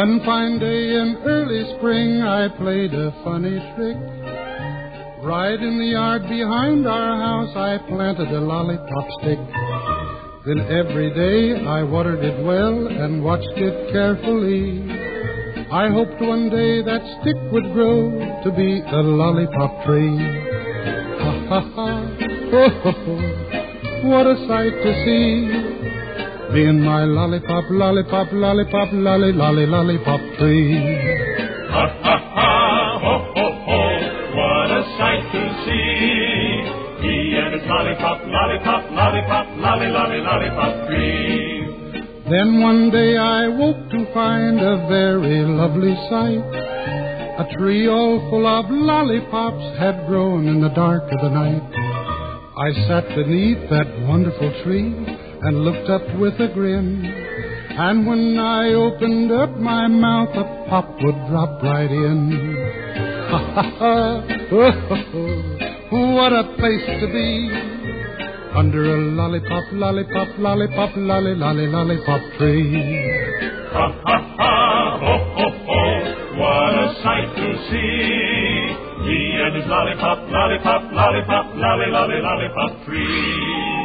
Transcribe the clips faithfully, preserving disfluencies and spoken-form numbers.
One fine day in early spring, I played a funny trick. Right in the yard behind our house, I planted a lollipop stick. Then every day I watered it well and watched it carefully. I hoped one day that stick would grow to be a lollipop tree. Ha ha ha, ho ho ho, what a sight to see. Me and my lollipop, lollipop, lollipop, lolly, lolly, lollipop tree. Ha ha ha, ho ho ho, what a sight to see. He and his lollipop, lollipop, lollipop, lolly, lolly, lollipop tree. Then one day I woke to find a very lovely sight. A tree all full of lollipops had grown in the dark of the night. I sat beneath that wonderful tree and looked up with a grin. And when I opened up my mouth, a pop would drop right in. Ha ha ha, oh, oh, oh, what a place to be. Under a lollipop, lollipop, lollipop, lolly, lolly, lollipop tree. Ha ha ha, ho ho ho, what a sight to see. He and his lollipop, lollipop, lollipop, lolly, lolly, lollipop tree.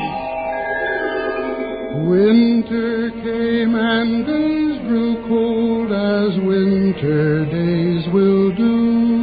Winter came and days grew cold as winter days will do.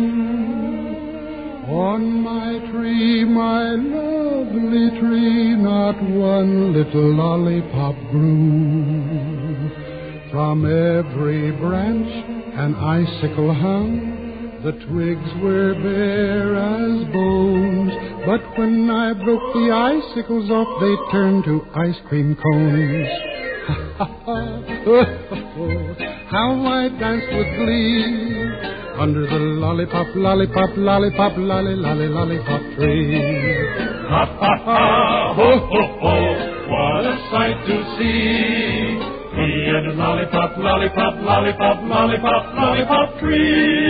On my tree, my lovely tree, not one little lollipop grew. From every branch an icicle hung. The twigs were bare as bones, but when I broke the icicles off, they turned to ice cream cones. Ha ha ha, oh, oh, oh, how I danced with glee under the lollipop, lollipop, lollipop, lolly, lolly, lollipop tree. Ha ha ha, ho ho ho, what a sight to see. He and his lollipop, lollipop, lollipop, lollipop, lollipop tree.